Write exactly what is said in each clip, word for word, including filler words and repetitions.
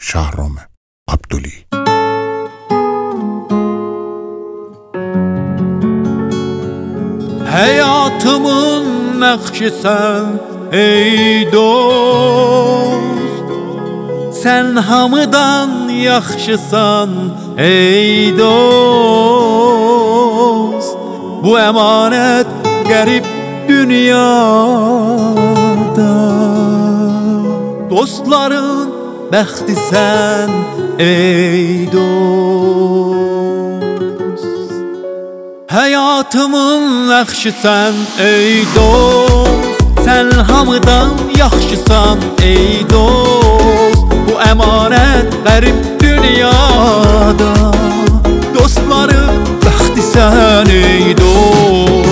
Şahram Abduli. Hayatımın nakşisən ey dost, sen hamıdan yaxşısan ey dost. Bu emanet garip dünyada dostların bəxtisən ey dost. Hayatımın yaxşısan ey dost, sen hamıdan yaxşısan ey dost. Bu emanet garip dünyada dostların bəxtisən ey dost.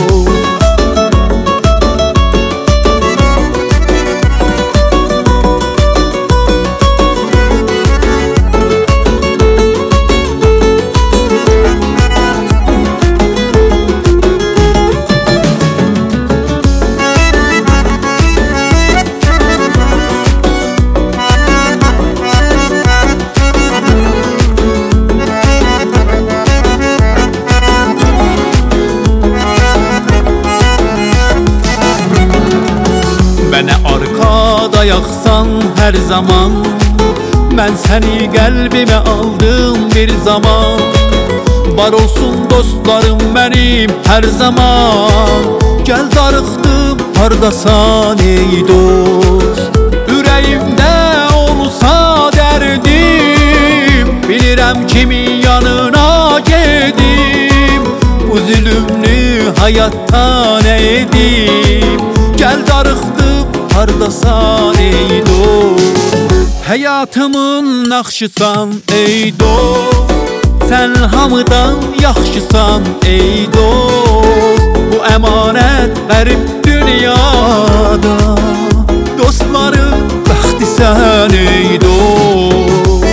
Mənə arkada yaxsan hər zaman, mən səni qəlbimə aldım bir zaman. Var olsun dostlarım mənim hər zaman, gəl darıxdım hardasan ey dost. Ürəyimdə olsa dərdim, bilirəm kimin yanına gedim. Bu zülümlü həyatdan nə edim, gəl darıxdım hardasan ey dost. Hayatımın nakşısan ey dost, sen hamıdan yaxşısan ey dost. Bu emanet garip dünyada dostların bəxtisən ey dost.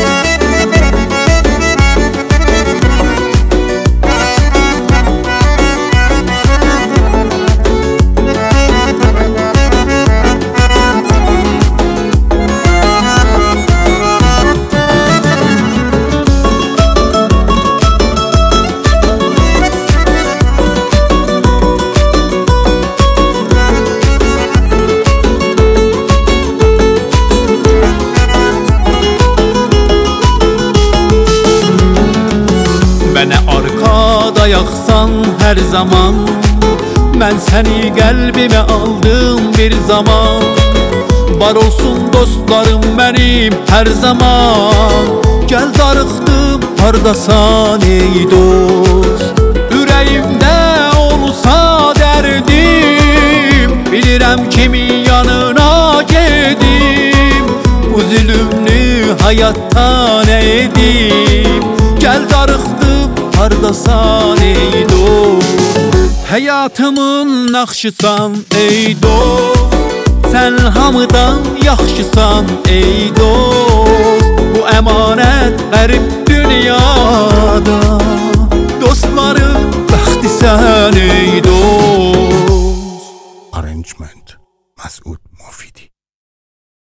Mənə arkada yaxsan hər zaman, mən səni qəlbimə aldım bir zaman. Var olsun dostlarım mənim hər zaman, gəl darıxdım hardasan ey dost. Ürəyimdə olsa dərdim, bilirəm kimin yanına gedim. Bu zülümlü həyatdan nə edim, gəl darıxdım hardasan ey dost. Hayatımın nakşısan ey dost, sen hamıdan yaxşısan ey dost. Bu emanet garip